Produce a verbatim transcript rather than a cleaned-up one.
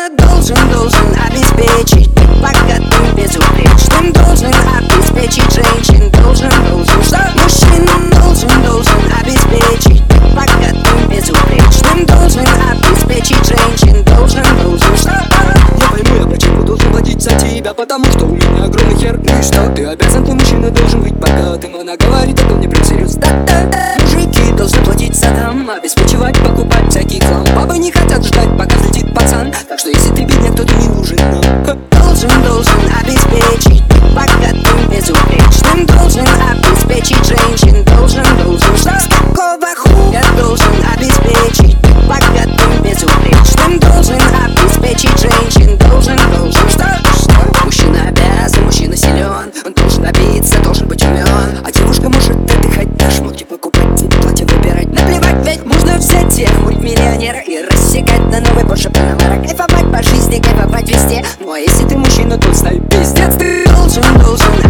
Мужчина должен, должен обеспечить быть богатым, безупречным. Должен обеспечить женщин, должен, должен. Что? Мужчина должен, должен обеспечить быть богатым, безупречным. Должен обеспечить женщин, должен, должен. Что? Я пойму, я почему должен платить за тебя, потому что у меня огромный хер. Ну и что? Ты обязан, ты мужчина должен быть богатым. Она говорит, это мне прям серьезно. Да-да-да. Мужики должны платить за дом, обеспечивать, покупать всякий хлам. Бабы не хотят ждать, пока взлетит пацан. Так что если ты бедняк, то ты не нужен нам. Должен, должен обеспечить быть богатым, безупречным. Должен обеспечить женщин, должен, должен. Что? С какого хуя должен обеспечить быть богатым, безупречным. Должен обеспечить женщин, должен, должен. Что? Что? Мужчина обязан, мужчина силен. Он должен добиться, должен быть умен. А девушка может отдыхать, даже шмотки покупать, платье выбирать. Наплевать, ведь можно взять всех мультимиллионера и рассекать на новый Porsche Panamera. Кайфовать по жизни, кайфовать везде. Ну а если ты мужчина, то ставь пиздец. Ты должен, должен